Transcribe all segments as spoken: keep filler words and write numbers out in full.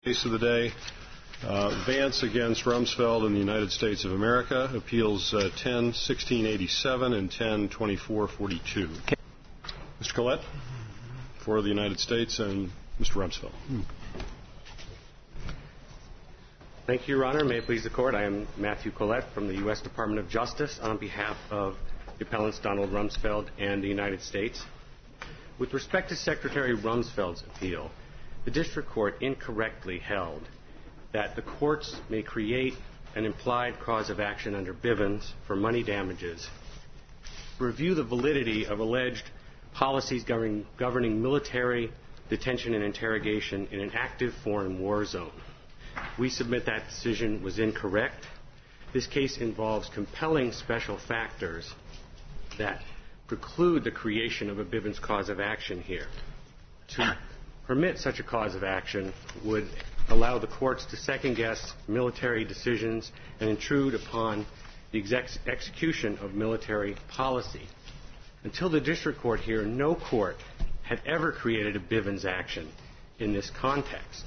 Case of the day, uh, Vance against Rumsfeld in the United States of America, appeals uh, ten sixteen eighty-seven and ten twenty-four forty-two. Mister Collette for the United States and Mister Rumsfeld. Hmm. Thank you, Your Honor. May it please the Court, I am Matthew Collette from the U S Department of Justice on behalf of the appellants Donald Rumsfeld and the United States. With respect to Secretary Rumsfeld's appeal, the District Court incorrectly held that the courts may create an implied cause of action under Bivens for money damages, review the validity of alleged policies governing, governing military detention and interrogation in an active foreign war zone. We submit that decision was incorrect. This case involves compelling special factors that preclude the creation of a Bivens cause of action here. To permit such a cause of action would allow the courts to second-guess military decisions and intrude upon the exec- execution of military policy. Until the District Court here, no court had ever created a Bivens action in this context.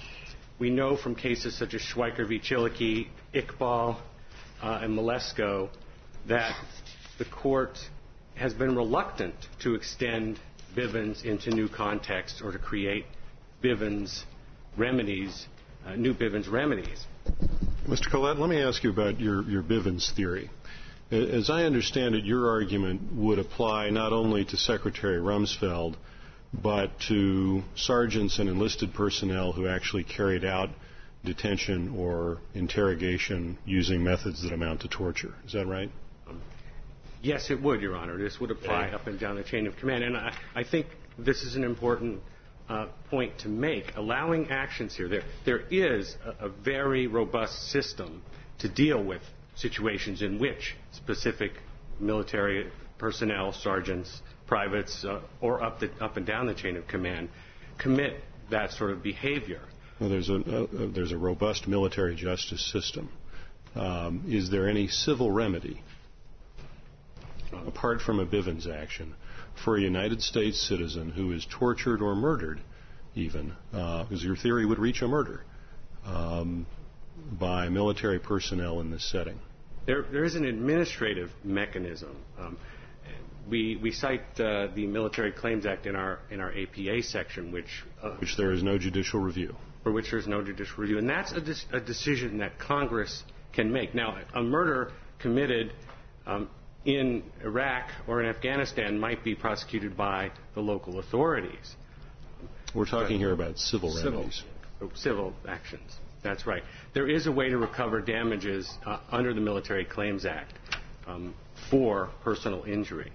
We know from cases such as Schweiker v. Chiliki, Iqbal, uh, and Malesko that the court has been reluctant to extend Bivens into new contexts or to create Bivens remedies, uh, new Bivens remedies. Mister Collette, let me ask you about your, your Bivens theory. As I understand it, your argument would apply not only to Secretary Rumsfeld, but to sergeants and enlisted personnel who actually carried out detention or interrogation using methods that amount to torture. Is that right? Um, yes, it would, Your Honor. This would apply up and down the chain of command. And I, I think this is an important uh, point to make. Allowing actions here, there, there is a, a very robust system to deal with situations in which specific military personnel, sergeants, privates, uh, or up, the, up and down the chain of command commit that sort of behavior. Well, there's a, uh, there's a robust military justice system. Um, is there any civil remedy, apart from a Bivens action, for a United States citizen who is tortured or murdered, even, uh, because your theory would reach a murder, um, by military personnel in this setting? There, there is an administrative mechanism. Um, we, we cite uh, the Military Claims Act in our in our A P A section, which uh, which there is no judicial review. For which there is no judicial review, and that's a, dis- a decision that Congress can make. Now, a murder committed um, in Iraq or in Afghanistan might be prosecuted by the local authorities. We're talking but here about civil, civil remedies. Civil actions. That's right. There is a way to recover damages uh, under the Military Claims Act um, for personal injury.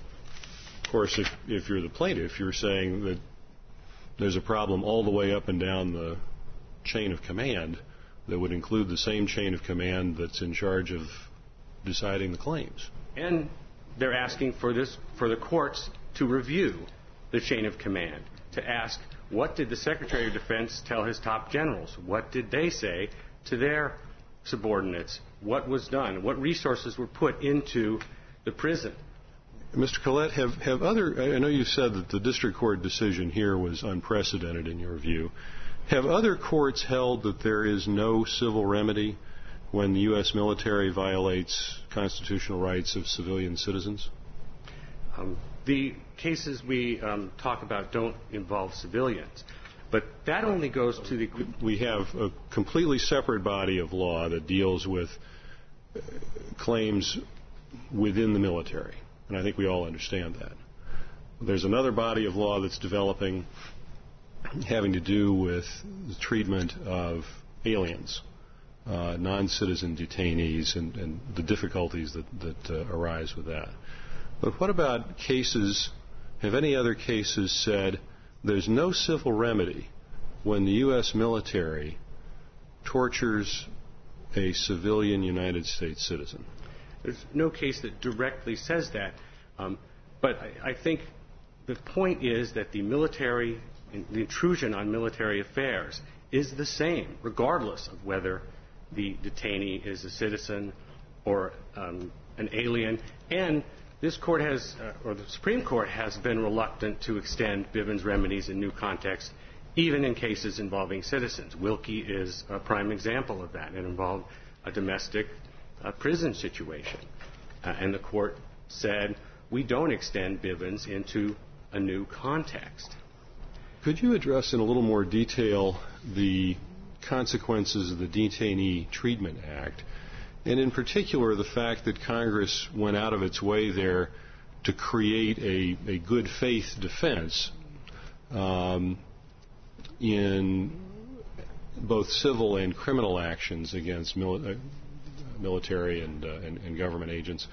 Of course, if, if you're the plaintiff, you're saying that there's a problem all the way up and down the chain of command that would include the same chain of command that's in charge of deciding the claims. And they're asking for this, for the courts to review the chain of command, to ask, what did the Secretary of Defense tell his top generals? What did they say to their subordinates? What was done? What resources were put into the prison? Mister Collette, have, have other, I know you said that the district court decision here was unprecedented in your view. Have other courts held that there is no civil remedy when the U S military violates constitutional rights of civilian citizens? Um, the cases we um, talk about don't involve civilians, but that only goes to the... We have a completely separate body of law that deals with uh, claims within the military, and I think we all understand that. There's another body of law that's developing having to do with the treatment of aliens, uh, non-citizen detainees, and, and the difficulties that, that uh, arise with that. But what about cases, have any other cases said there's no civil remedy when the U S military tortures a civilian United States citizen? There's no case that directly says that. Um, but I, I think the point is that the military, the intrusion on military affairs is the same, regardless of whether the detainee is a citizen or um, an alien. And this court has, uh, or the Supreme Court has been reluctant to extend Bivens remedies in new contexts even in cases involving citizens. Wilkie is a prime example of that. It involved a domestic uh, prison situation. Uh, and the court said, we don't extend Bivens into a new context. Could you address in a little more detail the consequences of the Detainee Treatment Act, and in particular the fact that Congress went out of its way there to create a, a good faith defense um, in both civil and criminal actions against mili- uh, military and, uh, and, and government agents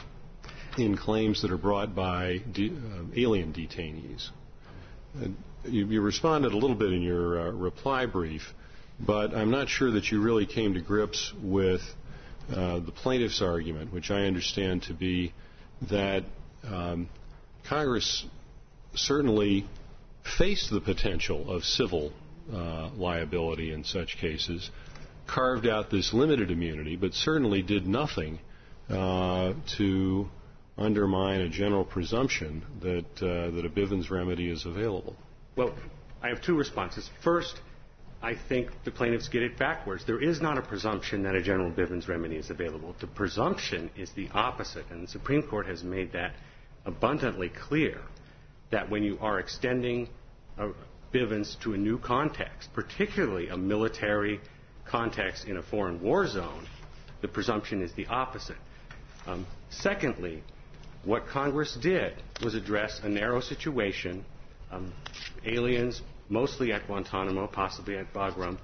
in claims that are brought by de- uh, alien detainees. Uh, you, you responded a little bit in your uh, reply brief, but I'm not sure that you really came to grips with uh, the plaintiff's argument, which I understand to be that um, Congress certainly faced the potential of civil uh, liability in such cases, carved out this limited immunity, but certainly did nothing uh, to undermine a general presumption that uh, that a Bivens remedy is available. Well, I have two responses. First, I think the plaintiffs get it backwards. There is not a presumption that a general Bivens remedy is available. The presumption is the opposite, and the Supreme Court has made that abundantly clear, that when you are extending a Bivens to a new context, particularly a military context in a foreign war zone, the presumption is the opposite. Um, secondly, what Congress did was address a narrow situation, um, aliens mostly at Guantanamo, possibly at Bagram,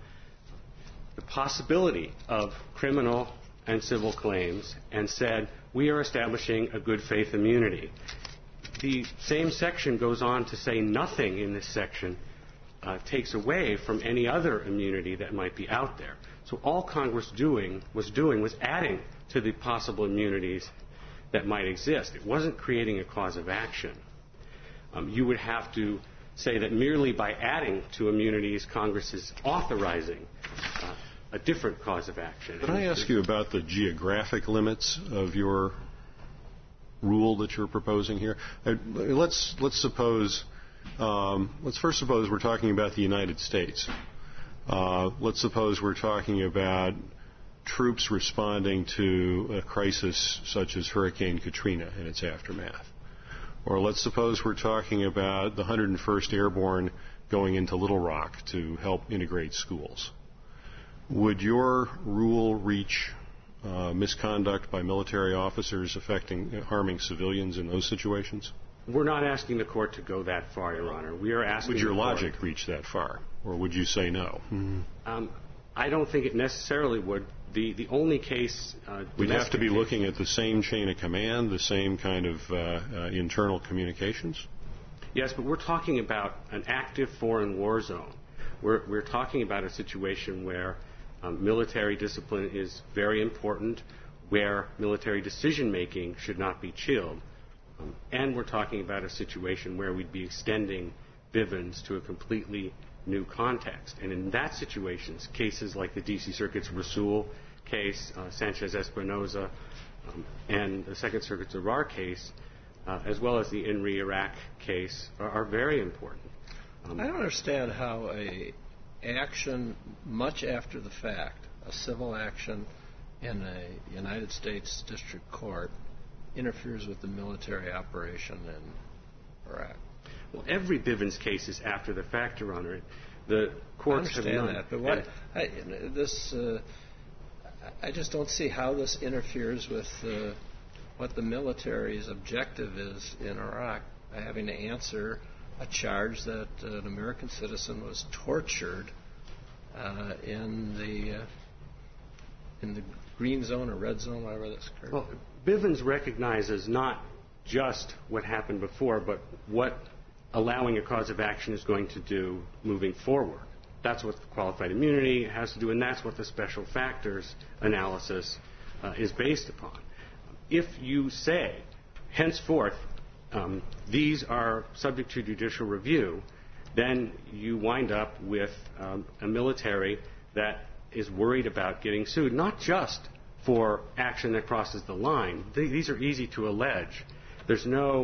the possibility of criminal and civil claims, and said, we are establishing a good faith immunity. The same section goes on to say nothing in this section uh, takes away from any other immunity that might be out there. So all Congress doing was doing was adding to the possible immunities that might exist. It wasn't creating a cause of action. Um, you would have to say that merely by adding to immunities, Congress is authorizing uh, a different cause of action. Can I ask you about the geographic limits of your rule that you're proposing here? Uh, let's let's suppose um, let's first suppose we're talking about the United States. Uh, let's suppose we're talking about troops responding to a crisis such as Hurricane Katrina and its aftermath. Or let's suppose we're talking about the one hundred first Airborne going into Little Rock to help integrate schools. Would your rule reach uh, misconduct by military officers affecting, harming civilians in those situations? We're not asking the court to go that far, Your Honor. We are asking. Would your the court, logic reach that far, or would you say no? Mm-hmm. Um, I don't think it necessarily would. The the only case uh, we'd have to be looking at the same chain of command, the same kind of uh, uh, internal communications. Yes, but we're talking about an active foreign war zone. We're we're talking about a situation where um, military discipline is very important, where military decision making should not be chilled, um, and we're talking about a situation where we'd be extending Bivens to a completely new context. And in that situation, cases like the D C Circuit's Rasul case, uh, Sanchez-Espinoza, um, and the Second Circuit's Arar case, uh, as well as the In re Iraq case, are, are very important. Um, I don't understand how a action much after the fact, a civil action in a United States District Court, interferes with the military operation in Iraq. Well, every Bivens case is after the fact, Your Honor. The courts have not. I understand that, but what, I, this, uh, I just don't see how this interferes with uh, what the military's objective is in Iraq, by having to answer a charge that uh, an American citizen was tortured uh, in the uh, in the green zone or red zone, whatever that's occurred. Well, Bivens recognizes not just what happened before, but what allowing a cause of action is going to do moving forward. That's what the qualified immunity has to do, and that's what the special factors analysis uh, is based upon. If you say, henceforth, um, these are subject to judicial review, then you wind up with um, a military that is worried about getting sued, not just for action that crosses the line. Th- these are easy to allege. There's no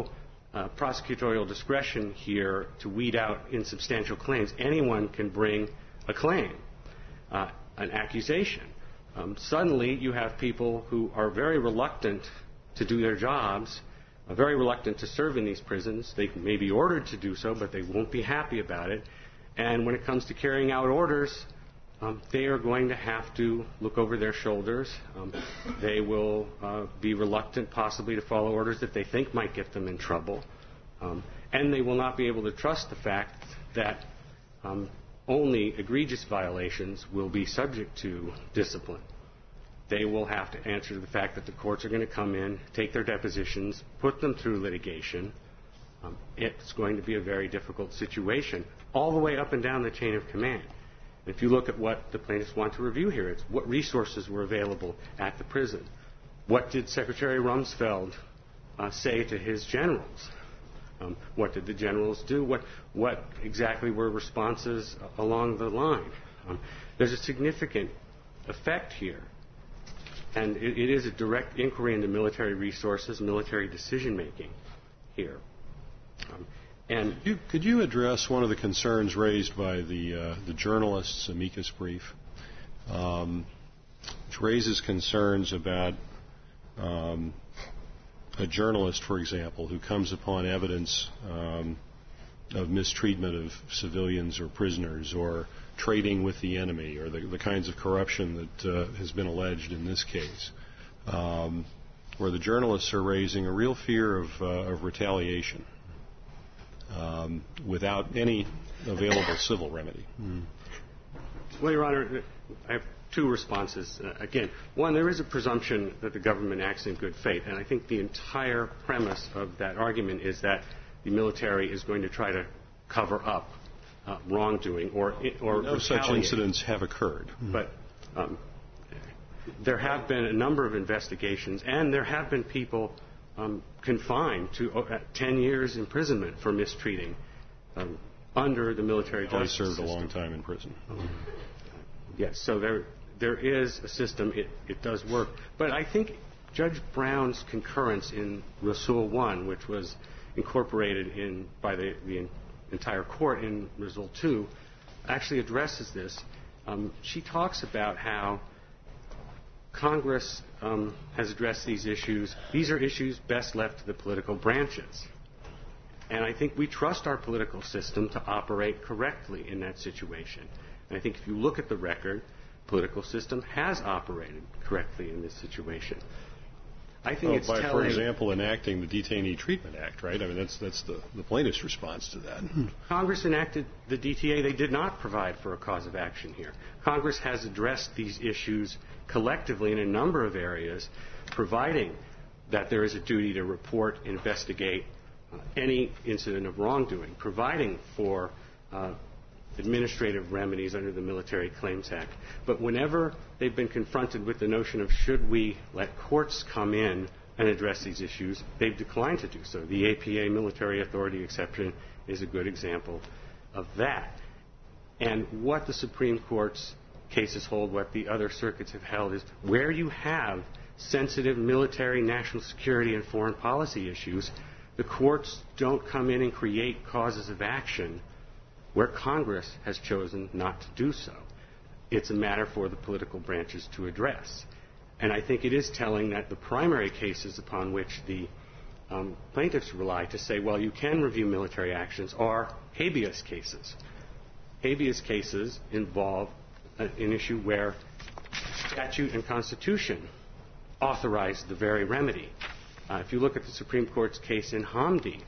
uh, prosecutorial discretion here to weed out insubstantial claims. Anyone can bring a claim, uh, an accusation. Um, suddenly, you have people who are very reluctant to do their jobs, are very reluctant to serve in these prisons. They may be ordered to do so, but they won't be happy about it. And when it comes to carrying out orders, um, they are going to have to look over their shoulders. Um, they will uh, be reluctant possibly to follow orders that they think might get them in trouble. Um, and they will not be able to trust the fact that um, only egregious violations will be subject to discipline. They will have to answer to the fact that the courts are going to come in, take their depositions, put them through litigation. Um, it's going to be a very difficult situation all the way up and down the chain of command. If you look at what the plaintiffs want to review here, it's what resources were available at the prison. What did Secretary Rumsfeld uh, say to his generals? Um, what did the generals do? What, what exactly were responses along the line? Um, there's a significant effect here. And it, it is a direct inquiry into military resources, military decision-making here. Um, and could you, could you address one of the concerns raised by the, uh, the journalists' amicus brief, um, which raises concerns about um, a journalist, for example, who comes upon evidence um, of mistreatment of civilians or prisoners or trading with the enemy or the, the kinds of corruption that uh, has been alleged in this case, um, where the journalists are raising a real fear of, uh, of retaliation um, without any available civil remedy. Mm. Well, Your Honor, I have two responses. Uh, again, one, there is a presumption that the government acts in good faith, and I think the entire premise of that argument is that the military is going to try to cover up Uh, wrongdoing or or no such incidents have occurred. But um, there have been a number of investigations, and there have been people um, confined to uh, ten years imprisonment for mistreating um, under the military justice system. They served system. a long time in prison. Um, yes, so there there is a system. It, it does work. But I think Judge Brown's concurrence in Rasul one, which was incorporated in by the, the entire court in Result two, actually addresses this. Um, she talks about how Congress um, has addressed these issues. These are issues best left to the political branches. And I think we trust our political system to operate correctly in that situation. And I think if you look at the record, the political system has operated correctly in this situation. I think well, it's by, telling, for example, enacting the Detainee Treatment Act, right? I mean, that's that's the, the plaintiff's response to that. Congress enacted the D T A. They did not provide for a cause of action here. Congress has addressed these issues collectively in a number of areas, providing that there is a duty to report, investigate uh, any incident of wrongdoing, providing for uh, administrative remedies under the Military Claims Act. But whenever they've been confronted with the notion of should we let courts come in and address these issues, they've declined to do so. The A P A military authority exception is a good example of that. And what the Supreme Court's cases hold, what the other circuits have held, is where you have sensitive military, national security, and foreign policy issues, the courts don't come in and create causes of action where Congress has chosen not to do so. It's a matter for the political branches to address. And I think it is telling that the primary cases upon which the um, plaintiffs rely to say, well, you can review military actions are habeas cases. Habeas cases involve an issue where statute and Constitution authorize the very remedy. Uh, if you look at the Supreme Court's case in Hamdi,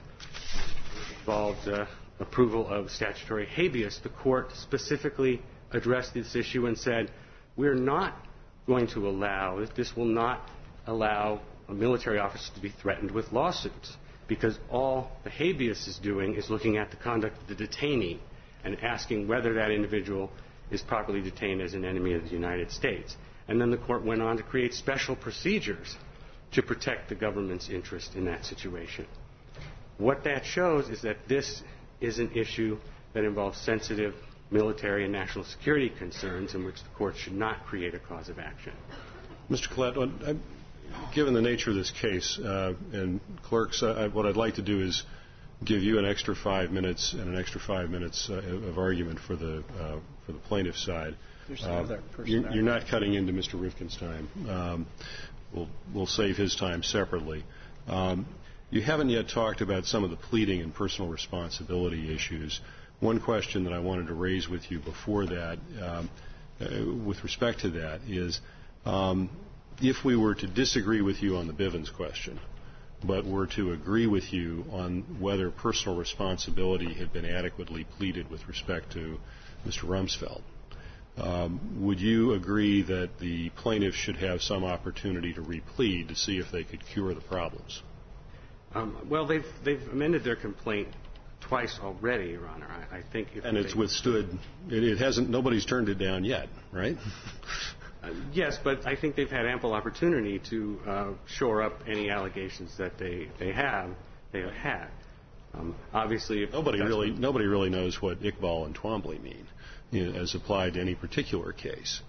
it involved uh, approval of statutory habeas, the court specifically addressed this issue and said, we're not going to allow, this will not allow a military officer to be threatened with lawsuits, because all the habeas is doing is looking at the conduct of the detainee and asking whether that individual is properly detained as an enemy of the United States. And then the court went on to create special procedures to protect the government's interest in that situation. What that shows is that this is an issue that involves sensitive military and national security concerns in which the court should not create a cause of action. Mister Collette, given the nature of this case, uh, and clerks, uh, what I'd like to do is give you an extra five minutes and an extra five minutes uh, of argument for the uh, for the plaintiff's side. Uh, you're, you're not cutting into Mister Rivkin's time. Um, we'll we'll save his time separately. Um, you haven't yet talked about some of the pleading and personal responsibility issues. One question that I wanted to raise with you before that, um, uh, with respect to that, is um, if we were to disagree with you on the Bivens question, but were to agree with you on whether personal responsibility had been adequately pleaded with respect to Mister Rumsfeld, um, would you agree that the plaintiff should have some opportunity to replead to see if they could cure the problems? Um, well, they've they've amended their complaint twice already, Your Honor. I, I think if and it's they, withstood. It, it hasn't. Nobody's turned it down yet, right? uh, yes, but I think they've had ample opportunity to uh, shore up any allegations that they they have they have had. Um, obviously, if nobody really nobody really knows what Iqbal and Twombly mean, you know, as applied to any particular case.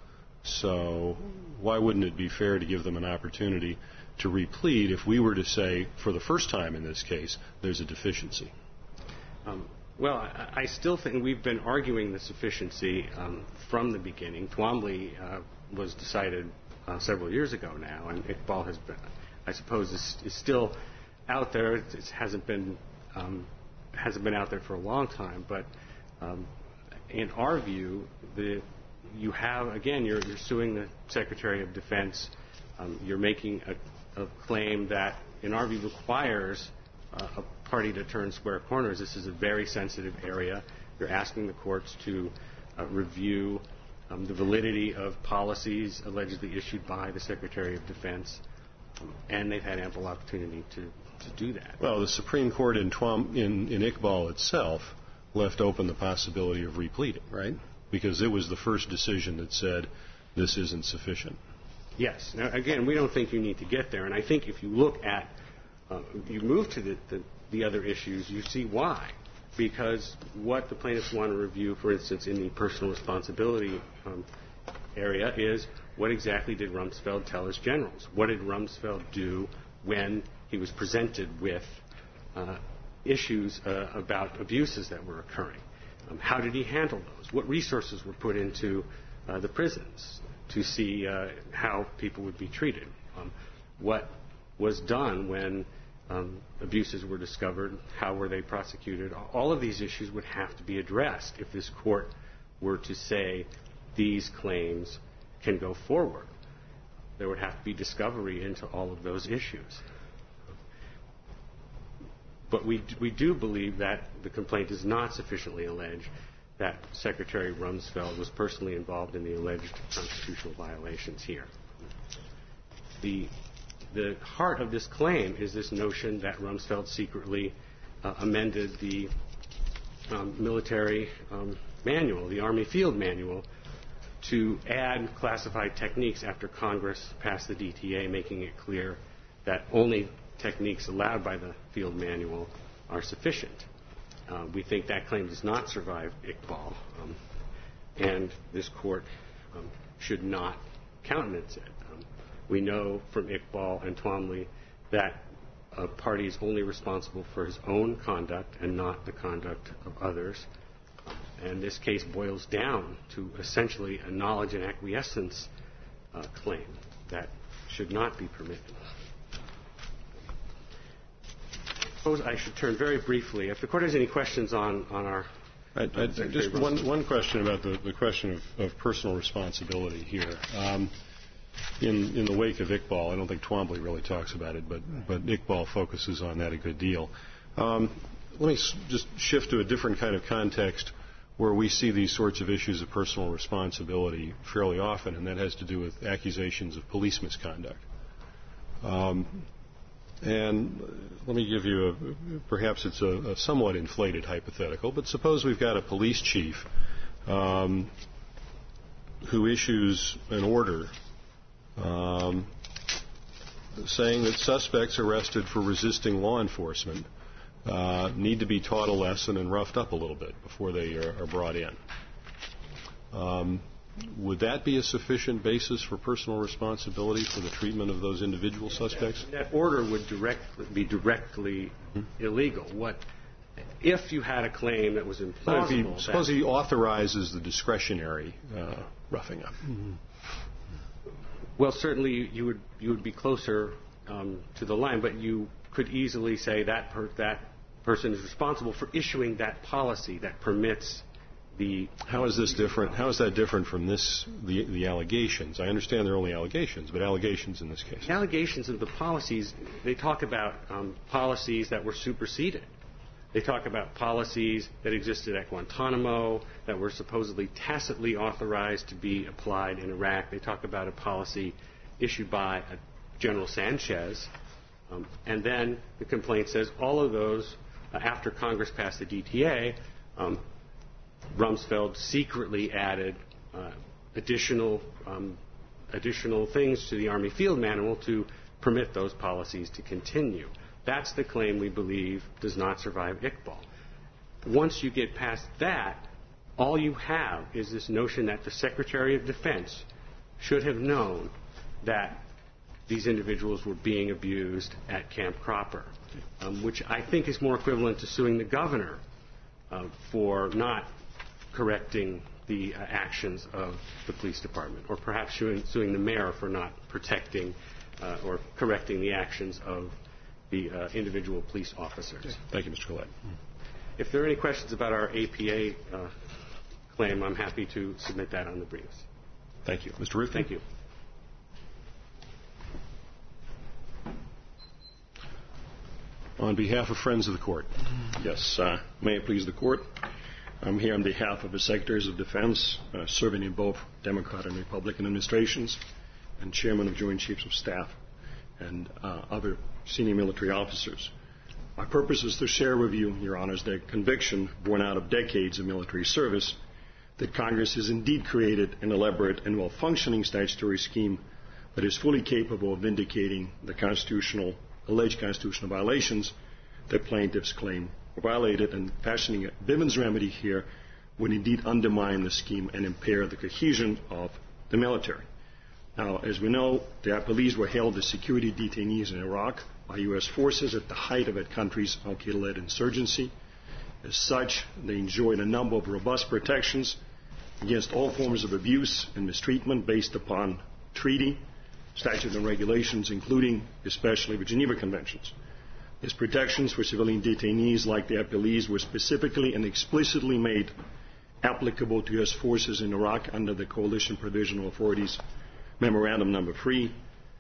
So why wouldn't it be fair to give them an opportunity to replead if we were to say, for the first time in this case, there's a deficiency? Um, well, I, I still think we've been arguing the sufficiency um, from the beginning. Twombly uh, was decided uh, several years ago now, and Iqbal has been, I suppose, is, is still out there. It, it hasn't been um, hasn't been out there for a long time, but um, in our view, the you have again, you're, you're suing the Secretary of Defense. Um, you're making a a claim that, in our view, requires uh, a party to turn square corners. This is a very sensitive area. You're asking the courts to uh, review um, the validity of policies allegedly issued by the Secretary of Defense, um, and they've had ample opportunity to, to do that. Well, the Supreme Court in, Twom- in, in Iqbal itself left open the possibility of repleading, right? Because it was the first decision that said this isn't sufficient. Yes. Now, again, we don't think you need to get there. And I think if you look at, uh, you move to the, the, the other issues, you see why. Because what the plaintiffs want to review, for instance, in the personal responsibility um, area is what exactly did Rumsfeld tell his generals? What did Rumsfeld do when he was presented with uh, issues uh, about abuses that were occurring? Um, how did he handle those? What resources were put into uh, the prisons to see uh, how people would be treated? Um, what was done when um, abuses were discovered? How were they prosecuted? All of these issues would have to be addressed if this court were to say these claims can go forward. There would have to be discovery into all of those issues. But we, we do believe that the complaint does not sufficiently allege that Secretary Rumsfeld was personally involved in the alleged constitutional violations here. The, the heart of this claim is this notion that Rumsfeld secretly uh, amended the um, military um, manual, the Army Field Manual, to add classified techniques after Congress passed the D T A, making it clear that only techniques allowed by the Field Manual are sufficient. Uh, we think that claim does not survive Iqbal, um, and this court um, should not countenance it. Um, we know from Iqbal and Twombly that a party is only responsible for his own conduct and not the conduct of others. And this case boils down to essentially a knowledge and acquiescence uh, claim that should not be permitted. I suppose I should turn very briefly. If the Court has any questions on, on our... I, I, just one, one question about the, the question of, of personal responsibility here. Um, in, in the wake of Iqbal, I don't think Twombly really talks about it, but, but Iqbal focuses on that a good deal. Um, let me s- just shift to a different kind of context where we see these sorts of issues of personal responsibility fairly often, and that has to do with accusations of police misconduct. Um, And let me give you a, perhaps it's a, a somewhat inflated hypothetical, but suppose we've got a police chief um, who issues an order um, saying that suspects arrested for resisting law enforcement uh, need to be taught a lesson and roughed up a little bit before they are, are brought in. Um, would that be a sufficient basis for personal responsibility for the treatment of those individual suspects? That order would directly, be directly mm-hmm. illegal. What if you had a claim that was implausible? He, suppose he authorizes the discretionary uh, roughing up. Mm-hmm. Well, certainly you would you would be closer um, to the line, but you could easily say that per, that person is responsible for issuing that policy that permits the. How is this different? How is that different from this the the allegations? I understand they're only allegations, but allegations in this case. The allegations of the policies, they talk about um, policies that were superseded. They talk about policies that existed at Guantanamo that were supposedly tacitly authorized to be applied in Iraq. They talk about a policy issued by General Sanchez. Um, and then the complaint says all of those, uh, after Congress passed the D T A, um, Rumsfeld secretly added uh, additional, um, additional things to the Army Field Manual to permit those policies to continue. That's the claim we believe does not survive Iqbal. Once you get past that, all you have is this notion that the Secretary of Defense should have known that these individuals were being abused at Camp Cropper, um, which I think is more equivalent to suing the governor uh, for not correcting the uh, actions of the police department, or perhaps suing, suing the mayor for not protecting uh, or correcting the actions of the uh, individual police officers. Okay. Thank you, Mister Collette. If there are any questions about our A P A uh, claim, I'm happy to submit that on the briefs. Thank you. Mister Ruth? Thank you. On behalf of Friends of the Court. Yes, uh, may it please the Court. I'm here on behalf of the Secretaries of Defense uh, serving in both Democrat and Republican administrations and Chairman of Joint Chiefs of Staff and uh, other senior military officers. My purpose is to share with you, Your Honors, the conviction born out of decades of military service that Congress has indeed created an elaborate and well-functioning statutory scheme that is fully capable of vindicating the constitutional, alleged constitutional violations that plaintiffs claim were violated, and fashioning a Bivens remedy here would indeed undermine the scheme and impair the cohesion of the military. Now, as we know, the appellees were held as security detainees in Iraq by U S forces at the height of that country's al-Qaeda-led insurgency. As such, they enjoyed a number of robust protections against all forms of abuse and mistreatment based upon treaty, statutes, and regulations, including especially the Geneva Conventions. These protections for civilian detainees like the appellees were specifically and explicitly made applicable to U S forces in Iraq under the Coalition Provisional Authorities Memorandum Number three,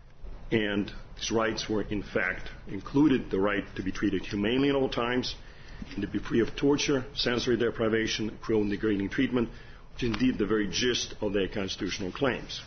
and these rights were in fact included the right to be treated humanely at all times and to be free of torture, sensory deprivation, cruel and degrading treatment, which is indeed the very gist of their constitutional claims.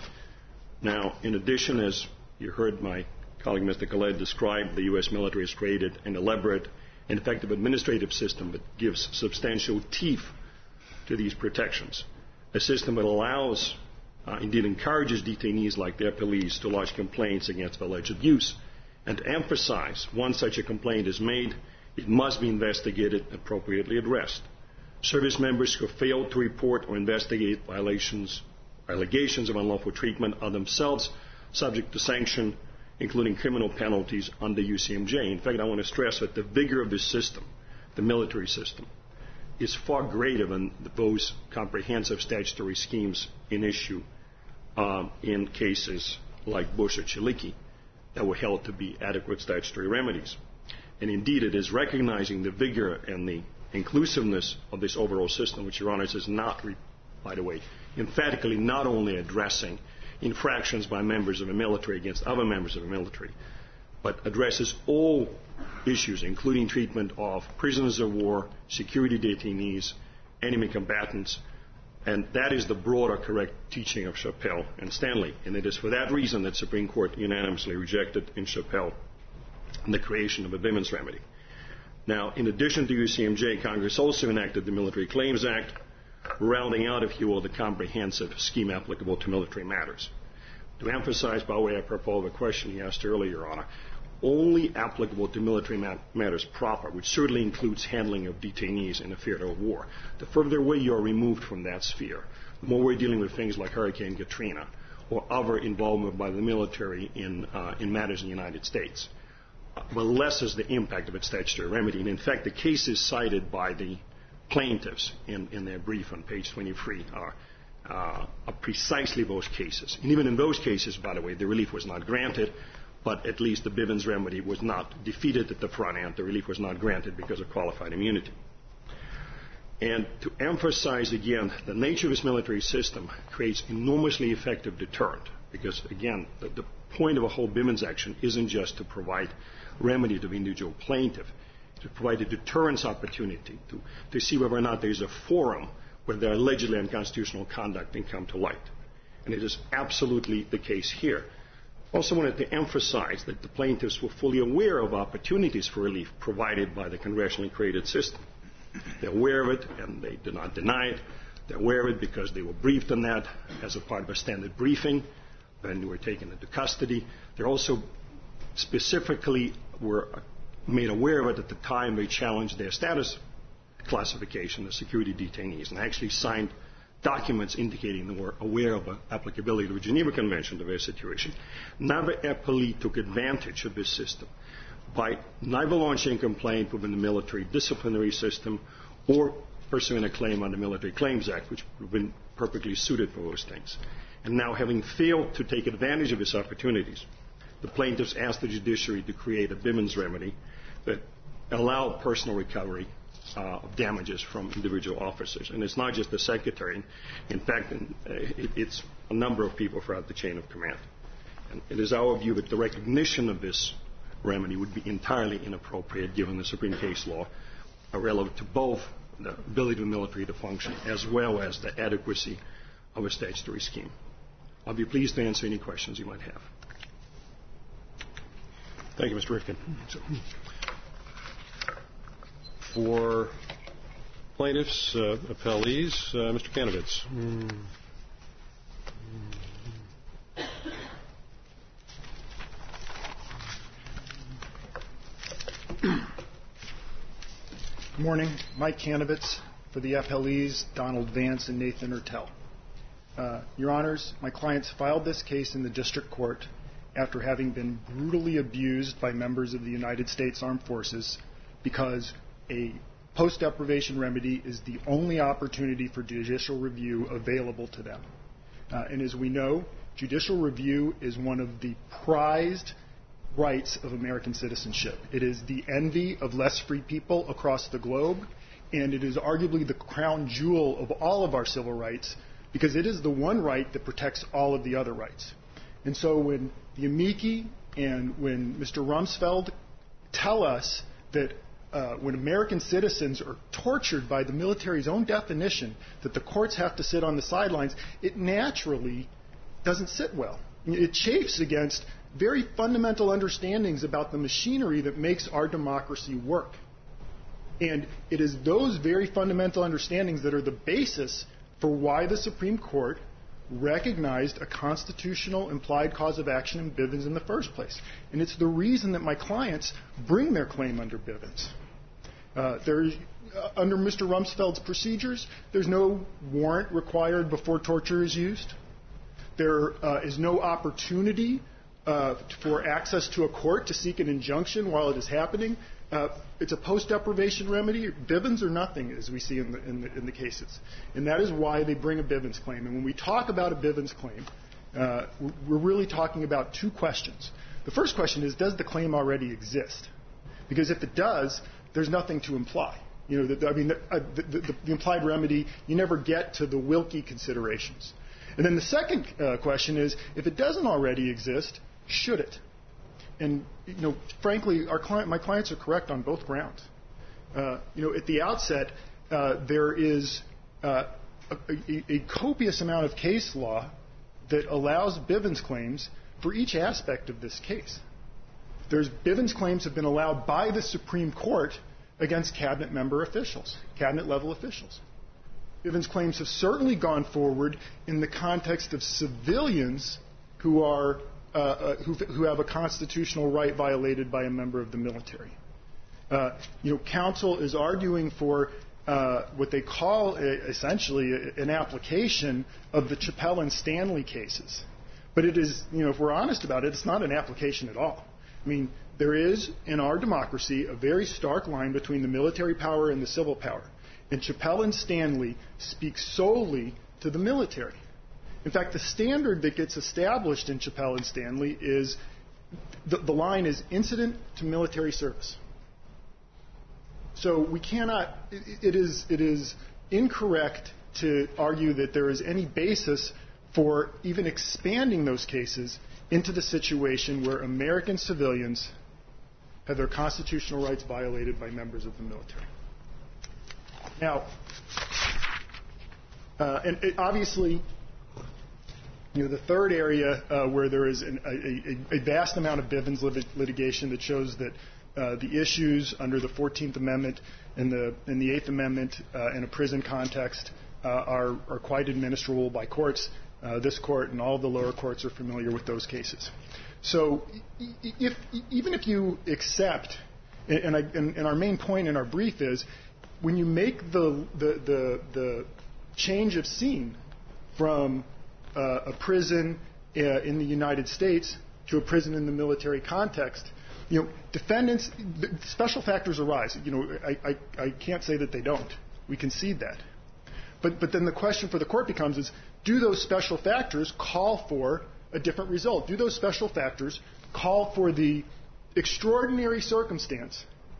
Now, in addition, as you heard my colleague Mister Collette describe, the U S military has created an elaborate and effective administrative system that gives substantial teeth to these protections, a system that allows Uh, indeed encourages detainees like their police to lodge complaints against alleged abuse, and to emphasize once such a complaint is made, it must be investigated and appropriately addressed. Service members who fail to report or investigate violations or allegations of unlawful treatment are themselves subject to sanction, including criminal penalties under U C M J. In fact, I want to stress that the vigor of this system, the military system, is far greater than those comprehensive statutory schemes in issue Um, in cases like Bush or Chiliki that were held to be adequate statutory remedies. And indeed, it is recognizing the vigor and the inclusiveness of this overall system, which, Your Honors, is not, by the way, emphatically not only addressing infractions by members of the military against other members of the military, but addresses all issues, including treatment of prisoners of war, security detainees, enemy combatants. And that is the broader correct teaching of Chappelle and Stanley. And it is for that reason that the Supreme Court unanimously rejected in Chappelle the creation of a Bivens remedy. Now, in addition to U C M J, Congress also enacted the Military Claims Act, rounding out, if you will, the comprehensive scheme applicable to military matters. To emphasize, by way of apropos of a question he asked earlier, Your Honor, only applicable to military mat- matters proper, which certainly includes handling of detainees in a theater of war. The further away you are removed from that sphere, the more we're dealing with things like Hurricane Katrina or other involvement by the military in, uh, in matters in the United States, uh, the less is the impact of its statutory remedy. And in fact, the cases cited by the plaintiffs in, in their brief on page twenty-three are, uh, are precisely those cases. And even in those cases, by the way, the relief was not granted, but at least the Bivens remedy was not defeated at the front end. The relief was not granted because of qualified immunity. And to emphasize again, the nature of this military system creates enormously effective deterrent because, again, the, the point of a whole Bivens action isn't just to provide remedy to the individual plaintiff, to provide a deterrence opportunity to, to see whether or not there is a forum where the allegedly unconstitutional conduct can come to light. And it is absolutely the case here. I also wanted to emphasize that the plaintiffs were fully aware of opportunities for relief provided by the congressionally created system. They're aware of it, and they do not deny it. They're aware of it because they were briefed on that as a part of a standard briefing. Then they were taken into custody. They also specifically were made aware of it at the time they challenged their status classification as security detainees and actually signed documents indicating they were aware of the applicability of the Geneva Convention to their situation. Never appellee took advantage of this system by neither launching a complaint within the military disciplinary system or pursuing a claim under the Military Claims Act, which would have been perfectly suited for those things. And now, having failed to take advantage of these opportunities, the plaintiffs asked the judiciary to create a Bivens remedy that allowed personal recovery uh, of damages from individual officers. And it's not just the secretary. In fact, uh, it, it's a number of people throughout the chain of command. And it is our view that the recognition of this remedy would be entirely inappropriate given the Supreme case law uh, relative to both the ability of the military to function as well as the adequacy of a statutory scheme. I'll be pleased to answer any questions you might have. Thank you, Mister Rifkin. For plaintiffs, uh, appellees, uh, Mister Kanovitz. Mm. Good morning. Mike Kanovitz for the appellees, Donald Vance and Nathan Ertel. Uh, Your Honors, my clients filed this case in the district court after having been brutally abused by members of the United States Armed Forces because a post-deprivation remedy is the only opportunity for judicial review available to them. Uh, and as we know, judicial review is one of the prized rights of American citizenship. It is the envy of less free people across the globe, and it is arguably the crown jewel of all of our civil rights because it is the one right that protects all of the other rights. And so when the amici and when Mister Rumsfeld tell us that uh, when American citizens are tortured by the military's own definition that the courts have to sit on the sidelines, it naturally doesn't sit well. It chafes against very fundamental understandings about the machinery that makes our democracy work. And it is those very fundamental understandings that are the basis for why the Supreme Court recognized a constitutional implied cause of action in Bivens in the first place. And it's the reason that my clients bring their claim under Bivens. Uh, there's, uh, under Mister Rumsfeld's procedures, there's no warrant required before torture is used. There uh, is no opportunity uh, for access to a court to seek an injunction while it is happening. Uh, it's a post-deprivation remedy, Bivens or nothing, as we see in the, in, the, in the cases. And that is why they bring a Bivens claim. And when we talk about a Bivens claim, uh, we're really talking about two questions. The first question is, does the claim already exist? Because if it does, there's nothing to imply. You know, the, I mean, the, uh, the, the, the implied remedy, you never get to the Wilkie considerations. And then the second uh, question is, if it doesn't already exist, should it? And, you know, frankly, our client, my clients are correct on both grounds. Uh, you know, at the outset, uh, there is uh, a, a, a copious amount of case law that allows Bivens claims for each aspect of this case. There's Bivens claims have been allowed by the Supreme Court against cabinet member officials, cabinet level officials. Bivens claims have certainly gone forward in the context of civilians who are uh, uh, who, who have a constitutional right violated by a member of the military. Uh, you know, counsel is arguing for uh, what they call a, essentially a, an application of the Chappelle and Stanley cases. But it is, you know, if we're honest about it, it's not an application at all. I mean, there is, in our democracy, a very stark line between the military power and the civil power. And Chappelle and Stanley speak solely to the military. In fact, the standard that gets established in Chappelle and Stanley is, the, the line is incident to military service. So we cannot, it, it is, it is incorrect to argue that there is any basis for even expanding those cases into the situation where American civilians have their constitutional rights violated by members of the military. Now, uh, and it, obviously, you know, the third area uh, where there is an, a, a, a vast amount of Bivens lit- litigation that shows that uh, the issues under the fourteenth Amendment and the, and the eighth Amendment uh, in a prison context uh, are, are quite administrable by courts. Uh, this court and all of the lower courts are familiar with those cases. So if, even if you accept, and, I, and, and our main point in our brief is, when you make the, the, the, the change of scene from uh, a prison uh, in the United States to a prison in the military context, you know, defendants, special factors arise. You know, I, I, I can't say that they don't. We concede that. But, but then the question for the court becomes is, do those special factors call for a different result? Do those special factors call for the extraordinary circumstance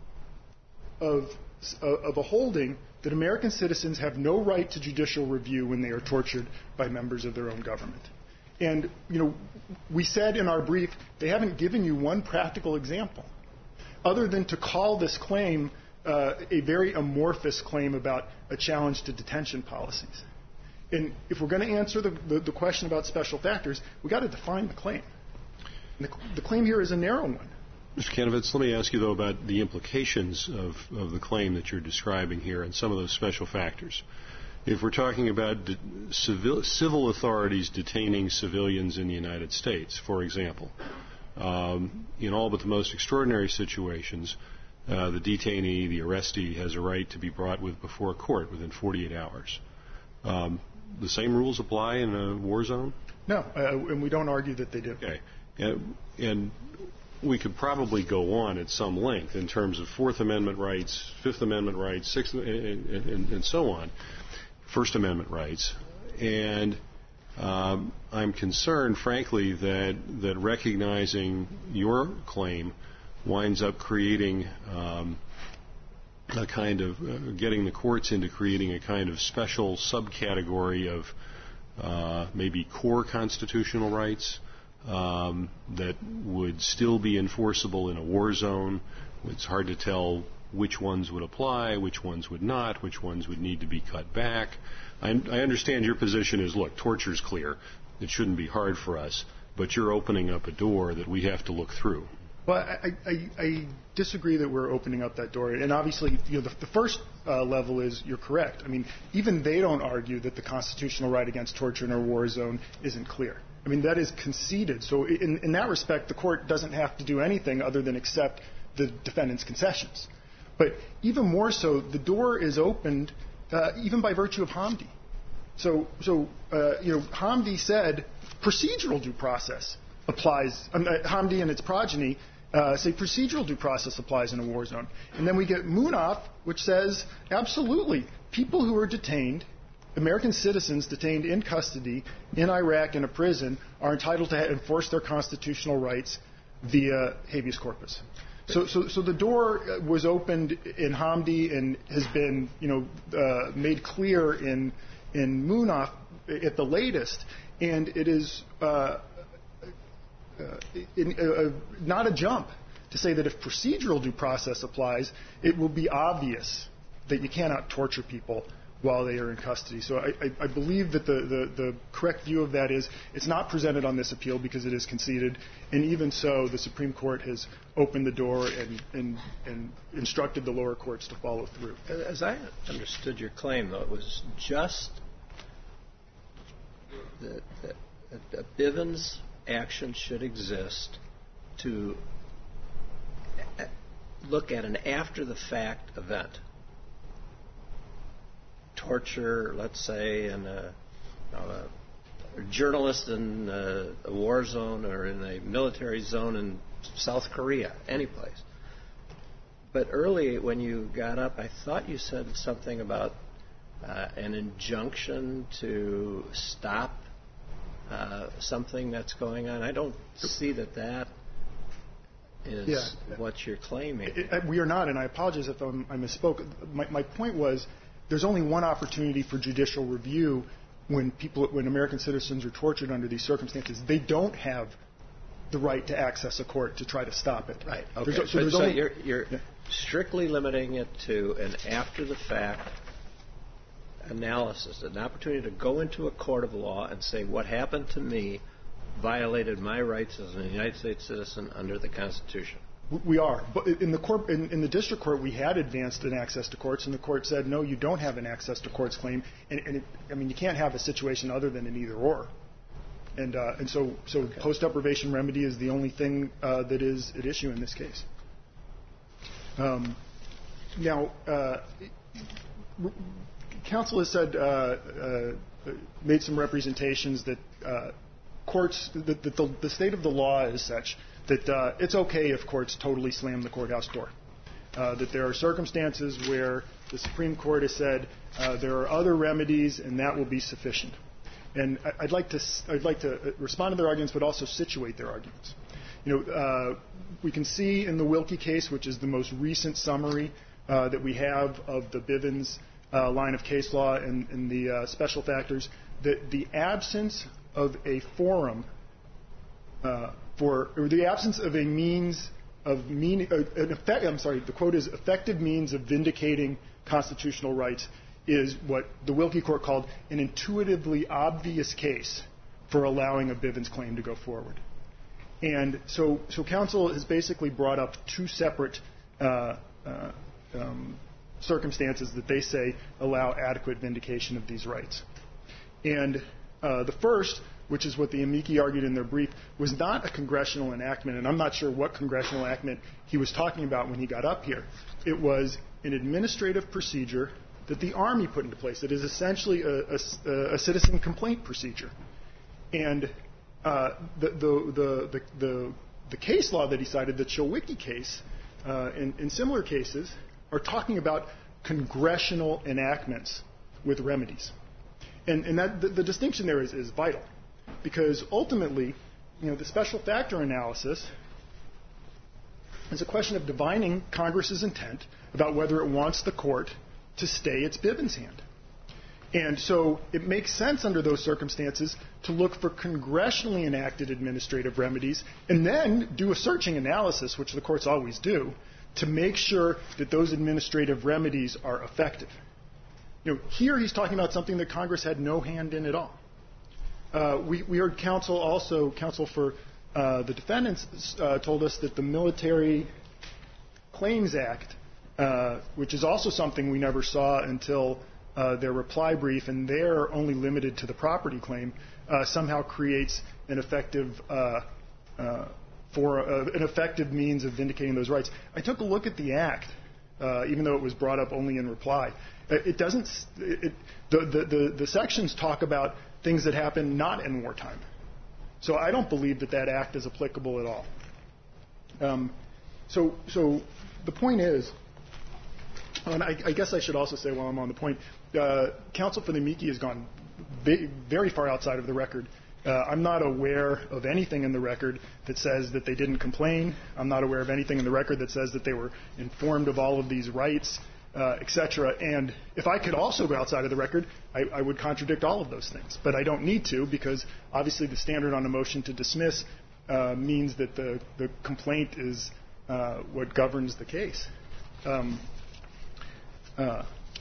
of, of a holding that American citizens have no right to judicial review when they are tortured by members of their own government? And, you know, we said in our brief, they haven't given you one practical example other than to call this claim uh, a very amorphous claim about a challenge to detention policies. And if we're going to answer the, the, the question about special factors, we've got to define the claim. And the, the claim here is a narrow one. Mister Kanovitz, let me ask you, though, about the implications of, of the claim that you're describing here and some of those special factors. If we're talking about de- civil, civil authorities detaining civilians in the United States, for example, um, in all but the most extraordinary situations, uh, the detainee, the arrestee, has a right to be brought with before a court within forty-eight hours. Um, the same rules apply in a war zone? No, uh, and we don't argue that they do. Okay. And, and we could probably go on at some length in terms of Fourth Amendment rights, Fifth Amendment rights, Sixth, and, and, and so on, First Amendment rights. And um, I'm concerned, frankly, that, that recognizing your claim winds up creating um, a kind of uh, getting the courts into creating a kind of special subcategory of uh, maybe core constitutional rights um, that would still be enforceable in a war zone. It's hard to tell which ones would apply, which ones would not, which ones would need to be cut back. I, I understand your position is, look, torture's clear. It shouldn't be hard for us, but you're opening up a door that we have to look through. Well, I, I, I disagree that we're opening up that door. And obviously, you know, the, the first uh, level is you're correct. I mean, even they don't argue that the constitutional right against torture in a war zone isn't clear. I mean, that is conceded. So in, in that respect, the court doesn't have to do anything other than accept the defendant's concessions. But even more so, the door is opened uh, even by virtue of Hamdi. So, so uh, you know, Hamdi said procedural due process applies. Um, uh, Hamdi and its progeny uh, say procedural due process applies in a war zone. And then we get Munaf, which says absolutely, people who are detained, American citizens detained in custody in Iraq in a prison, are entitled to enforce their constitutional rights via habeas corpus. So, so, so the door was opened in Hamdi and has been, you know, uh, made clear in in Munaf at the latest, and it is uh, uh, in, uh, not a jump to say that if procedural due process applies, it will be obvious that you cannot torture people while they are in custody. So I, I, I believe that the, the, the correct view of that is it's not presented on this appeal because it is conceded, and even so, the Supreme Court has opened the door and, and, and instructed the lower courts to follow through. As I understood your claim, though, it was just that, that, that Bivens action should exist to look at an after-the-fact event. torture, let's say, in a, you know, a journalist in a, a war zone or in a military zone in South Korea, any place. But early when you got up, I thought you said something about uh, an injunction to stop uh, something that's going on. I don't see that that is yeah. what you're claiming. It, it, we are not, and I apologize if I'm, I misspoke. My, my point was there's only one opportunity for judicial review when people, when American citizens are tortured under these circumstances. They don't have the right to access a court to try to stop it. Right. Okay. There's, so, there's so only, you're, you're yeah. strictly limiting it to an after-the-fact analysis, an opportunity to go into a court of law and say what happened to me violated my rights as a United States citizen under the Constitution. We are. But in the court, in, in the district court, we had advanced an access to courts, and the court said, no, you don't have an access to courts claim. And, and it, I mean, you can't have a situation other than an either or. And, uh, and so, so okay. post-deprivation remedy is the only thing uh, that is at issue in this case. Um, now, uh, counsel has said, uh, uh, made some representations that uh, courts, that, that the, the state of the law is such that uh, it's okay if courts totally slam the courthouse door. Uh, that there are circumstances where the Supreme Court has said uh, there are other remedies and that will be sufficient. And I'd like to I'd like to respond to their arguments, but also situate their arguments. You know, uh, we can see in the Wilkie case, which is the most recent summary uh, that we have of the Bivens uh, line of case law and, and the uh, special factors, that the absence of a forum uh, for, or the absence of a means of mean, uh, an effect, I'm sorry, the quote is effective means of vindicating constitutional rights is what the Wilkie court called an intuitively obvious case for allowing a Bivens claim to go forward. And so, so counsel has basically brought up two separate uh, uh, um, circumstances that they say allow adequate vindication of these rights. And uh, the first, which is what the amici argued in their brief, was not a congressional enactment, and I'm not sure what congressional enactment he was talking about when he got up here. It was an administrative procedure that the Army put into place. It is essentially a, a, a citizen complaint procedure. And uh, the, the, the, the, the, the case law that he cited, the Chilwicki case, uh, in, in similar cases, are talking about congressional enactments with remedies. And, and that, the, the distinction there is, is vital. Because ultimately, you know, the special factor analysis is a question of divining Congress's intent about whether it wants the court to stay its Bivens hand. And so it makes sense under those circumstances to look for congressionally enacted administrative remedies and then do a searching analysis, which the courts always do, to make sure that those administrative remedies are effective. You know, here he's talking about something that Congress had no hand in at all. Uh, we, we heard counsel also, counsel for uh, the defendants uh, told us that the Military Claims Act, uh, which is also something we never saw until uh, their reply brief, and they're only limited to the property claim, uh, somehow creates an effective uh, uh, for uh, an effective means of vindicating those rights. I took a look at the act, uh, even though it was brought up only in reply. It doesn't. It, the, the, the, the sections talk about things that happen not in wartime. So I don't believe that that act is applicable at all. Um, so, so the point is, and I, I guess I should also say while I'm on the point, uh, counsel for the amici has gone v- very far outside of the record. Uh, I'm not aware of anything in the record that says that they didn't complain. I'm not aware of anything in the record that says that they were informed of all of these rights, uh, et cetera. And if I could also go outside of the record, I, I would contradict all of those things. But I don't need to, because obviously the standard on a motion to dismiss uh, means that the, the complaint is uh, what governs the case. Um, uh,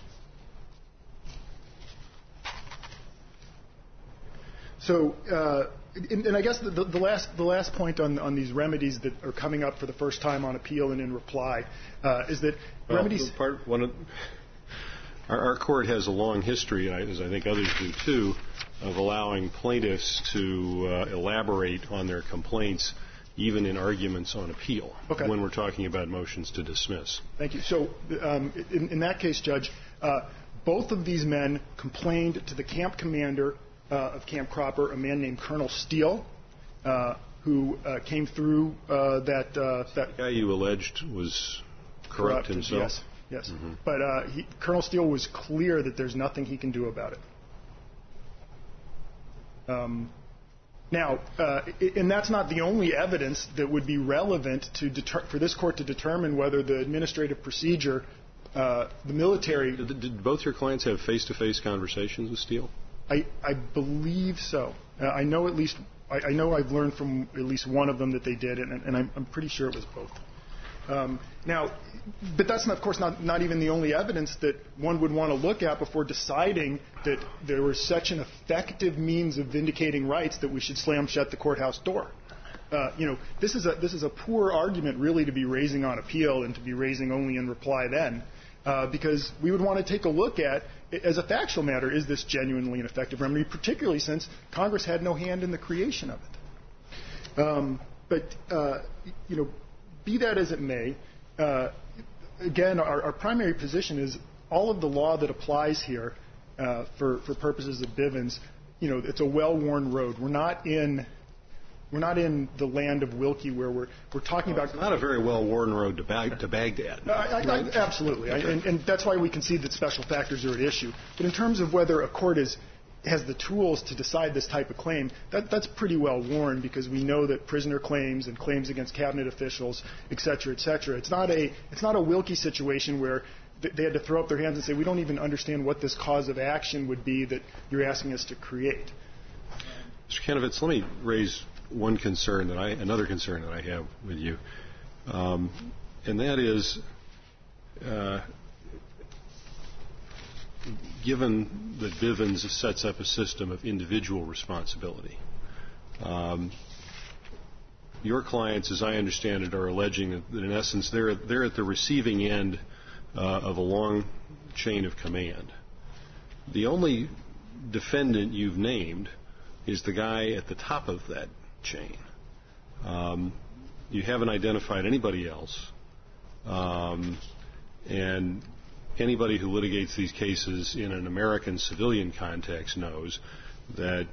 So, uh, and, and I guess the, the, the last the last point on, on these remedies that are coming up for the first time on appeal and in reply uh, is that well, remedies. Part, one of, our, our court has a long history, as I think others do too, of allowing plaintiffs to uh, elaborate on their complaints, even in arguments on appeal, okay. when we're talking about motions to dismiss. Thank you. So, um, in, in that case, Judge. Uh, both of these men complained to the camp commander uh, of Camp Cropper, a man named Colonel Steele, uh, who uh, came through uh, that... Uh, that the guy you alleged was corrupt, corrupt himself? Yes, yes. Mm-hmm. But uh, he, Colonel Steele was clear that there's nothing he can do about it. Um, now, uh, and that's not the only evidence that would be relevant to deter- for this court to determine whether the administrative procedure, uh, the military... Did, did both your clients have face-to-face conversations with Steele? I, I believe so. Uh, I know at least... I, I know I've learned from at least one of them that they did, and, and I'm, I'm pretty sure it was both. Um, now, but that's, not, of course, not, not even the only evidence that one would want to look at before deciding that there was such an effective means of vindicating rights that we should slam shut the courthouse door. Uh, you know, this is a this is a poor argument really to be raising on appeal and to be raising only in reply then, uh, because we would want to take a look at, as a factual matter, is this genuinely an effective remedy, particularly since Congress had no hand in the creation of it. Um, but uh, you know. Be that as it may, uh, again, our, our primary position is all of the law that applies here uh, for, for purposes of Bivens, you know, it's a well-worn road. We're not in we're not in the land of Wilkie where we're we're talking well, about. It's not a very well-worn road to, Bag, to Baghdad. I, I, I, absolutely, okay. I, and, and that's why we concede that special factors are at issue. But in terms of whether a court is has the tools to decide this type of claim, that, that's pretty well worn because we know that prisoner claims and claims against cabinet officials, et cetera, et cetera. It's not a, it's not a Wilkie situation where th- they had to throw up their hands and say, we don't even understand what this cause of action would be that you're asking us to create. Mister Kanovitz, let me raise one concern that I, another concern that I have with you, um, and that is, uh, given that Bivens sets up a system of individual responsibility, um, your clients, as I understand it, are alleging that in essence they're, they're at the receiving end uh, of a long chain of command. The only defendant you've named is the guy at the top of that chain. Um, you haven't identified anybody else. Um, and anybody who litigates these cases in an American civilian context knows that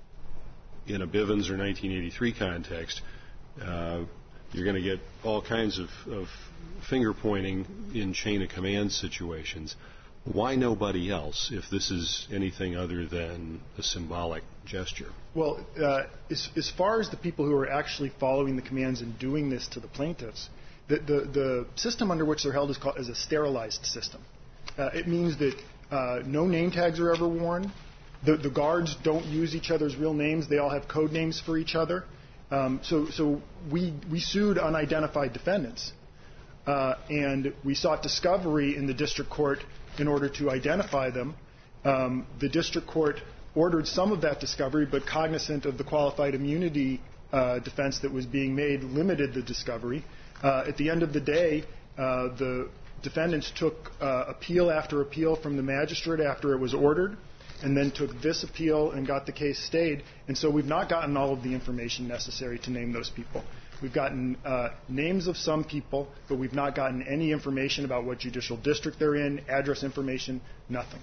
in a Bivens or nineteen eighty-three context, uh, you're going to get all kinds of, of finger-pointing in chain-of-command situations. Why nobody else if this is anything other than a symbolic gesture? Well, uh, as, as far as the people who are actually following the commands and doing this to the plaintiffs, The, the, the system under which they're held is called is a sterilized system. Uh, it means that uh, no name tags are ever worn. The, the guards don't use each other's real names. They all have code names for each other. Um, so so we, we sued unidentified defendants. Uh, and we sought discovery in the district court in order to identify them. Um, the district court ordered some of that discovery, but cognizant of the qualified immunity uh, defense that was being made, limited the discovery. Uh, at the end of the day, uh, the defendants took uh, appeal after appeal from the magistrate after it was ordered, and then took this appeal and got the case stayed. And so we've not gotten all of the information necessary to name those people. We've gotten uh, names of some people, but we've not gotten any information about what judicial district they're in, address information, nothing.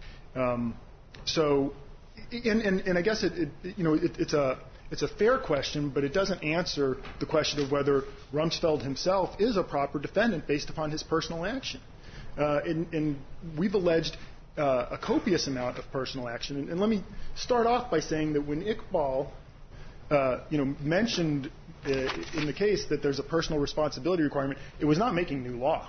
Um, so, and, and, and I guess it, it you know it, it's a It's a fair question, but it doesn't answer the question of whether Rumsfeld himself is a proper defendant based upon his personal action. Uh, and, and we've alleged uh, a copious amount of personal action. And, and let me start off by saying that when Iqbal, uh, you know, mentioned uh, in the case that there's a personal responsibility requirement, it was not making new law.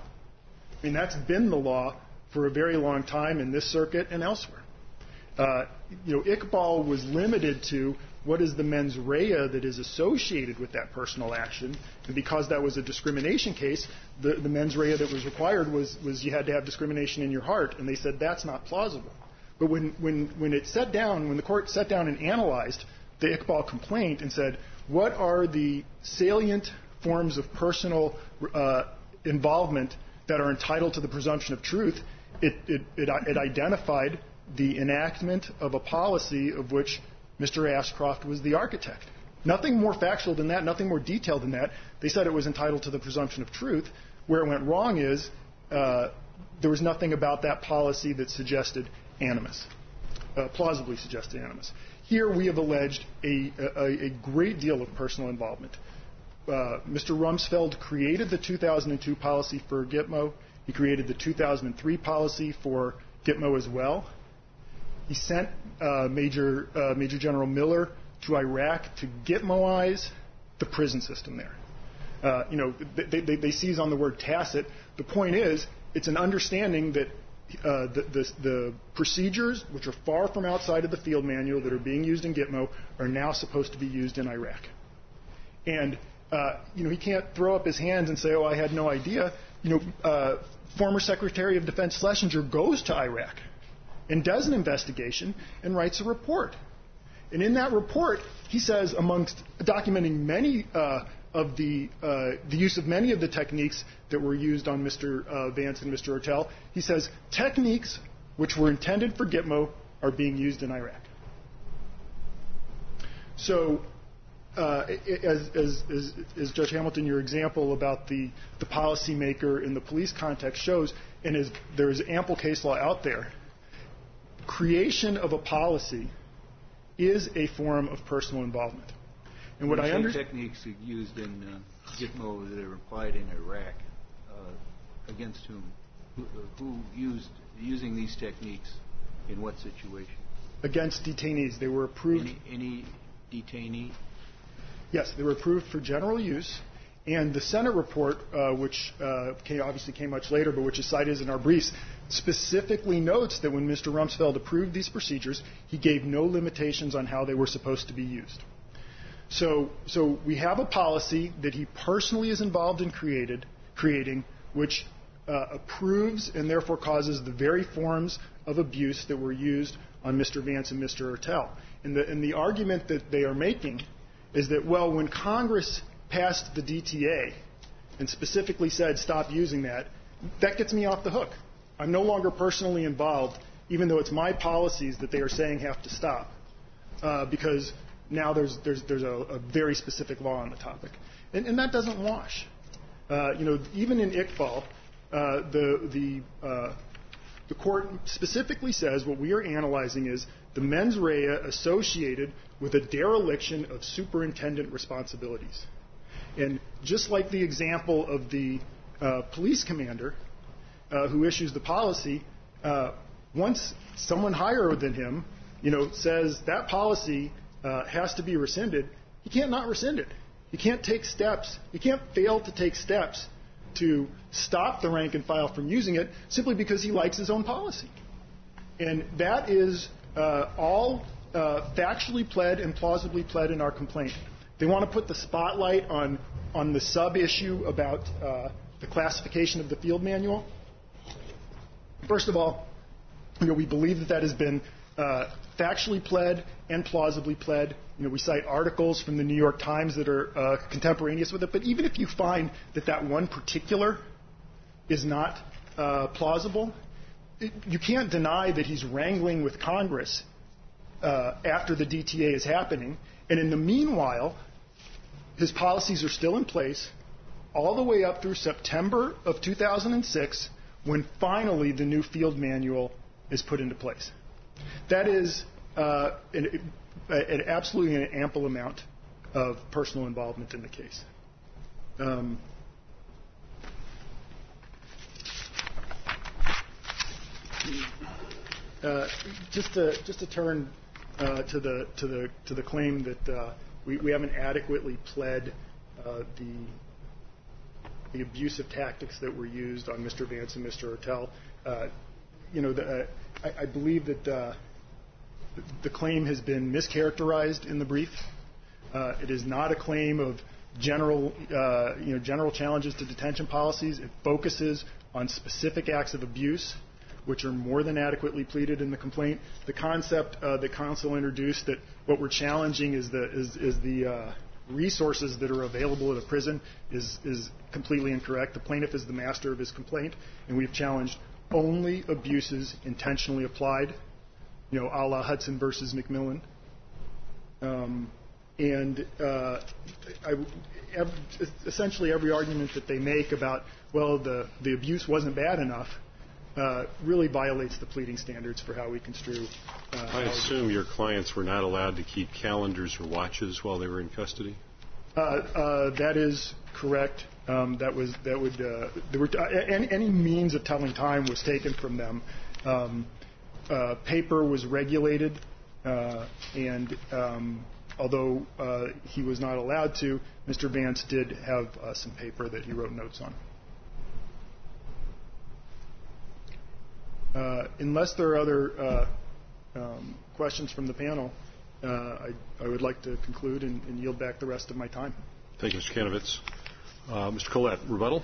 I mean, that's been the law for a very long time in this circuit and elsewhere. Uh, you know, Iqbal was limited to what is the mens rea that is associated with that personal action, and because that was a discrimination case, the, the mens rea that was required was, was you had to have discrimination in your heart, and they said that's not plausible. But when, when, when it sat down, when the court sat down and analyzed the Iqbal complaint and said, what are the salient forms of personal uh, involvement that are entitled to the presumption of truth, it, it, it, it identified the enactment of a policy of which Mister Ashcroft was the architect. Nothing more factual than that, nothing more detailed than that. They said it was entitled to the presumption of truth. Where it went wrong is uh, there was nothing about that policy that suggested animus, uh, plausibly suggested animus. Here we have alleged a, a, a great deal of personal involvement. Uh, Mister Rumsfeld created the two thousand two policy for Gitmo. He created the two thousand three policy for Gitmo as well. He sent uh, Major, uh, Major General Miller to Iraq to Gitmoize the prison system there. Uh, you know, they, they, they seize on the word tacit. The point is, it's an understanding that uh, the, the, the procedures, which are far from outside of the field manual that are being used in Gitmo, are now supposed to be used in Iraq. And, uh, you know, he can't throw up his hands and say, oh, I had no idea. You know, uh, former Secretary of Defense Schlesinger goes to Iraq and does an investigation and writes a report. And in that report, he says, amongst documenting many uh, of the uh, the use of many of the techniques that were used on Mister Uh, Vance and Mister Ertel, he says techniques which were intended for Gitmo are being used in Iraq. So, uh, as, as, as, as Judge Hamilton, your example about the, the policymaker in the police context shows, and as there is ample case law out there, creation of a policy is a form of personal involvement. And what I understand, techniques used in uh, Gitmo that are applied in Iraq, uh, against whom, who, who used using these techniques in what situation? Against detainees, they were approved. Any, any detainee? Yes, they were approved for general use. And the Senate report, uh, which uh, came, obviously came much later, but which is cited in our briefs, specifically notes that when Mister Rumsfeld approved these procedures, he gave no limitations on how they were supposed to be used. So, so we have a policy that he personally is involved in created, creating, which uh, approves and therefore causes the very forms of abuse that were used on Mister Vance and Mister Ertel. And the, and the argument that they are making is that, well, when Congress passed the D T A and specifically said stop using that, that gets me off the hook. I'm no longer personally involved, even though it's my policies that they are saying have to stop, uh, because now there's there's there's a, a very specific law on the topic, and, and that doesn't wash. Uh, you know, even in Iqbal, uh, the the uh, the court specifically says what we are analyzing is the mens rea associated with a dereliction of superintendent responsibilities. And just like the example of the uh, police commander uh, who issues the policy, uh, once someone higher than him, you know, says that policy uh, has to be rescinded, he can't not rescind it. He can't take steps. He can't fail to take steps to stop the rank and file from using it simply because he likes his own policy. And that is uh, all uh, factually pled and plausibly pled in our complaint. They want to put the spotlight on, on the sub-issue about uh, the classification of the field manual. First of all, you know, we believe that that has been uh, factually pled and plausibly pled. You know, we cite articles from the New York Times that are uh, contemporaneous with it. But even if you find that that one particular is not uh, plausible, it, you can't deny that he's wrangling with Congress uh, after the D T A is happening. And in the meanwhile, his policies are still in place all the way up through September of two thousand six, when finally the new field manual is put into place. That is uh, an, an absolutely an ample amount of personal involvement in the case. Um, uh, just to just to turn uh, to the to the to the claim that uh, we, we haven't adequately pled uh, the the abusive tactics that were used on Mister Vance and Mister Ertel. Uh, you know, the, uh, I, I believe that uh, the claim has been mischaracterized in the brief. Uh, it is not a claim of general, uh, you know, general challenges to detention policies. It focuses on specific acts of abuse, which are more than adequately pleaded in the complaint. The concept uh, that counsel introduced that what we're challenging is the is, is the uh, resources that are available at a prison is is completely incorrect. The plaintiff is the master of his complaint, and we've challenged only abuses intentionally applied, you know, a la Hudson versus McMillan. Um, and uh, I, ev- essentially every argument that they make about, well, the, the abuse wasn't bad enough, uh, really violates the pleading standards for how we construe. Uh, I assume your clients were not allowed to keep calendars or watches while they were in custody? Uh, uh, that is correct. Um, that was that would uh, there were uh, any, any means of telling time was taken from them. Um, uh, paper was regulated, uh, and um, although uh, he was not allowed to, Mister Vance did have uh, some paper that he wrote notes on. Uh, unless there are other uh, um, questions from the panel, uh, I, I would like to conclude and, and yield back the rest of my time. Thank you, Mister Kanovitz. Uh, Mister Collette, rebuttal?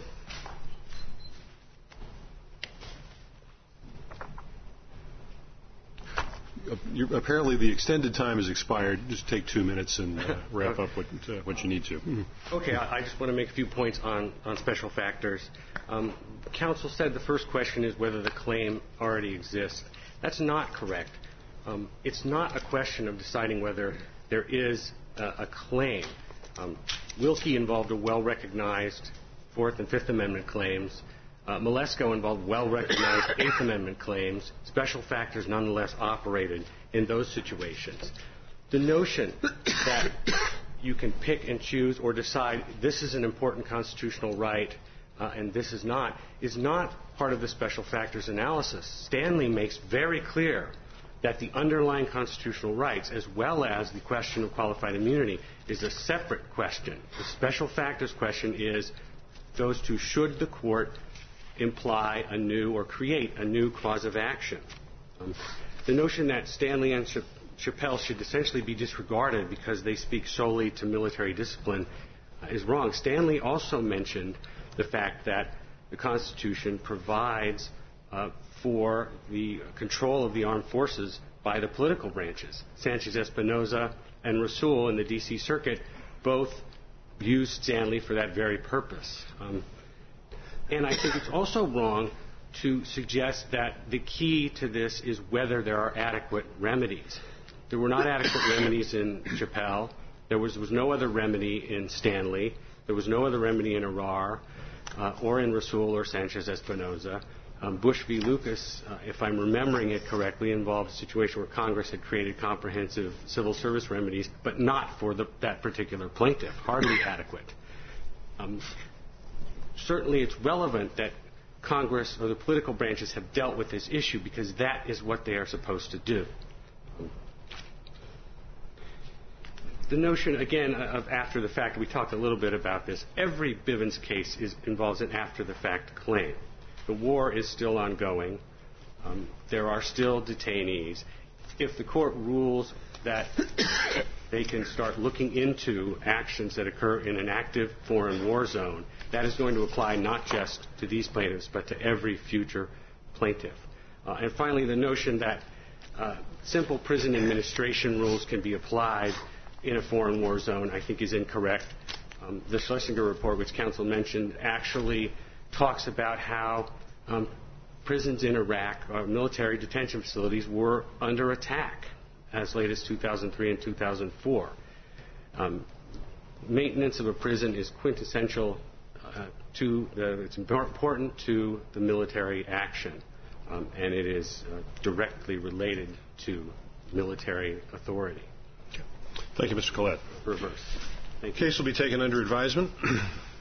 Uh, you, apparently the extended time has expired. Just take two minutes and uh, wrap up what, uh, what you need to. Mm-hmm. Okay, I, I just want to make a few points on, on special factors. Um, counsel said the first question is whether the claim already exists. That's not correct. Um, it's not a question of deciding whether there is a, a claim. Um, Wilkie involved a well-recognized Fourth and Fifth Amendment claims. Uh, Malesko involved well-recognized Eighth Amendment claims. Special factors nonetheless operated in those situations. The notion that you can pick and choose or decide this is an important constitutional right uh, and this is not is not part of the special factors analysis. Stanley makes very clear that the underlying constitutional rights, as well as the question of qualified immunity, is a separate question. The special factors question is goes to should the court imply a new or create a new cause of action. Um, the notion that Stanley and Ch- Chappelle should essentially be disregarded because they speak solely to military discipline uh, is wrong. Stanley also mentioned the fact that the Constitution provides uh, for the control of the armed forces by the political branches. Sanchez-Espinoza and Rasul in the D C Circuit both used Stanley for that very purpose. Um, and I think it's also wrong to suggest that the key to this is whether there are adequate remedies. There were not adequate remedies in Chappelle. There was, was no other remedy in Stanley. There was no other remedy in Arar uh, or in Rasul or Sanchez-Espinoza. Um, Bush v. Lucas, uh, if I'm remembering it correctly, involved a situation where Congress had created comprehensive civil service remedies, but not for the, that particular plaintiff, hardly adequate. Um, certainly it's relevant that Congress or the political branches have dealt with this issue because that is what they are supposed to do. The notion, again, of after the fact, we talked a little bit about this. Every Bivens case is, involves an after-the-fact claim. The war is still ongoing. Um, there are still detainees. If the court rules that they can start looking into actions that occur in an active foreign war zone, that is going to apply not just to these plaintiffs, but to every future plaintiff. Uh, and finally, the notion that uh, simple prison administration rules can be applied in a foreign war zone, I think, is incorrect. Um, the Schlesinger report, which counsel mentioned, actually talks about how um, prisons in Iraq, or military detention facilities, were under attack as late as two thousand three and two thousand four. Um, maintenance of a prison is quintessential uh, to the, it's important to the military action, um, and it is uh, directly related to military authority. Thank you, Mister Collette. Reverse. Thank The case will be taken under advisement.